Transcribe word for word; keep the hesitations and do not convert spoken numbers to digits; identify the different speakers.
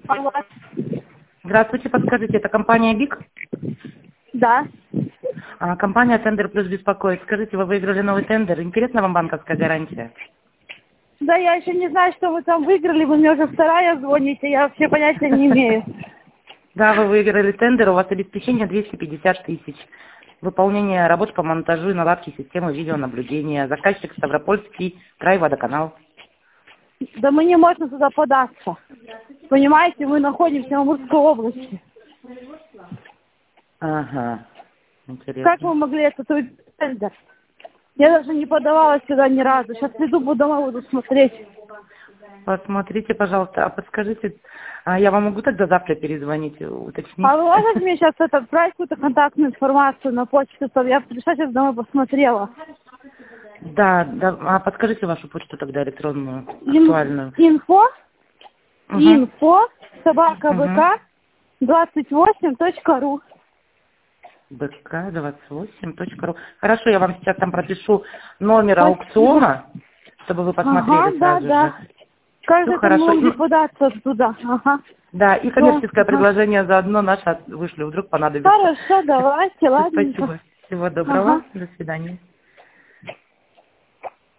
Speaker 1: Алло.
Speaker 2: Здравствуйте, подскажите, это компания БИК?
Speaker 1: Да.
Speaker 2: А, компания Тендер Плюс беспокоит. Скажите, вы выиграли новый тендер. Интересна вам банковская гарантия?
Speaker 1: Да, я еще не знаю, что вы там выиграли. Вы мне уже вторая звоните. Я вообще понятия не имею.
Speaker 2: Да, вы выиграли тендер, у вас обеспечение двести пятьдесят тысяч. Выполнение работ по монтажу и наладке системы видеонаблюдения. Заказчик Ставропольский край водоканал.
Speaker 1: Да мы не можем туда податься. Понимаете, мы находимся в Амурской области.
Speaker 2: Ага, интересно.
Speaker 1: Как вы могли этот тендер? Я даже не подавалась сюда ни разу. Сейчас приду, буду дома, буду смотреть.
Speaker 2: Посмотрите, пожалуйста, а подскажите, а я вам могу тогда завтра перезвонить, уточнить?
Speaker 1: А вы можете мне сейчас это, отправить какую-то контактную информацию на почту, чтобы я пришла сейчас домой посмотрела?
Speaker 2: Да, да, а подскажите вашу почту тогда электронную,
Speaker 1: Ин-
Speaker 2: актуальную.
Speaker 1: Инфо,
Speaker 2: Угу.
Speaker 1: инфо, собака
Speaker 2: Угу.
Speaker 1: бк, двадцать восемь точка ру.
Speaker 2: бк двадцать восемь точка ру. Хорошо, я вам сейчас там пропишу номер
Speaker 1: Спасибо.
Speaker 2: аукциона, чтобы вы посмотрели
Speaker 1: Ага, да,
Speaker 2: сразу
Speaker 1: да.
Speaker 2: же.
Speaker 1: Как
Speaker 2: Все
Speaker 1: же там
Speaker 2: хорошо.
Speaker 1: могли
Speaker 2: Ну,
Speaker 1: податься туда? Ага.
Speaker 2: да, и
Speaker 1: Всё,
Speaker 2: коммерческое
Speaker 1: ага.
Speaker 2: предложение заодно наше вышлю, вдруг понадобится.
Speaker 1: Хорошо, давайте, ладненько.
Speaker 2: Спасибо. Всего доброго.
Speaker 1: Ага.
Speaker 2: До свидания.